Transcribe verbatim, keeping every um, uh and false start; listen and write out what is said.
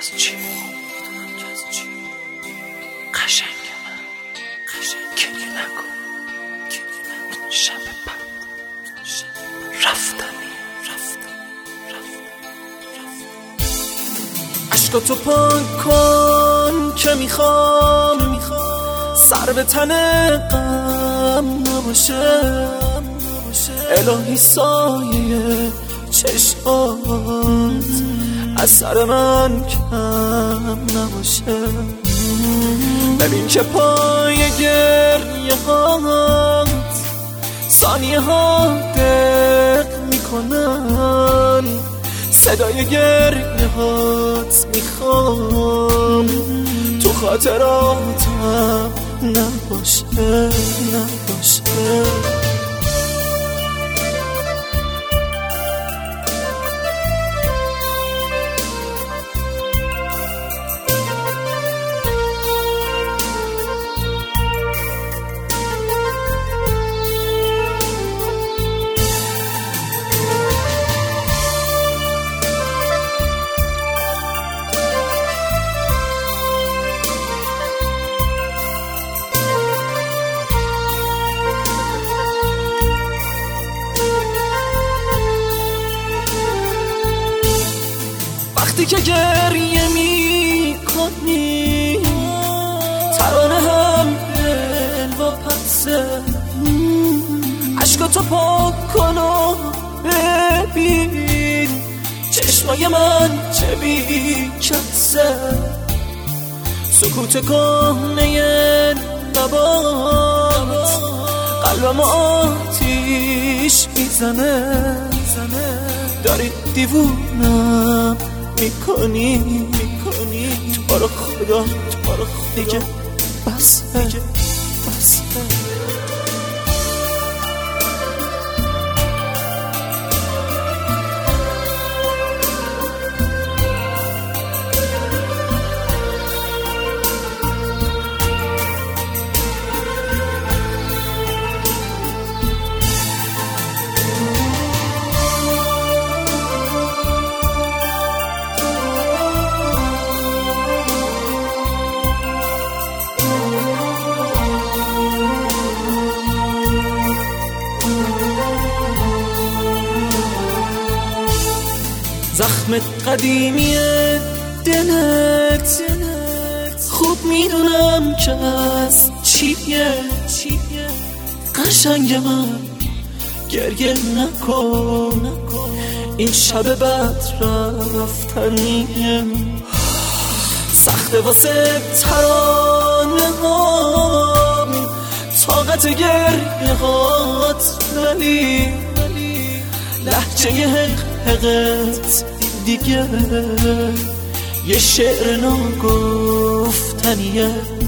از چی میدونم که از چی قشنگ من قشنگ گریه نکن گریه نکن شب بد رفتنی رفتن رفتن عشقاتو پاک کن که میخوام سر به تن غم نباشه الهی سایه چشمات از سر من کم نباشه. ببین که پای گریه هات ثانیه ها دق میکنن صدای گریه هات میخوام تو خاطراتم نباشه نباشه. وقتی که گریه می کنی ترانه هم دل و پسه عشقاتو پاک کن و ببین چشمای من چه بی کسه. سکوت کهنه نبات قلبم آتیش میزنه داری دیوونم میکنی میکنی تو رو خدا تو رو خدا دیگه بس دیگه بس. زخم قدیمی دلت خوب میدونم که از چیه قشنگ من گریه نکن این شب بد رفتنیه سخته واسه ترانه ها طاقت گریه هات ولی لحجه حقت دیگه یه شعر ناگفتنیه.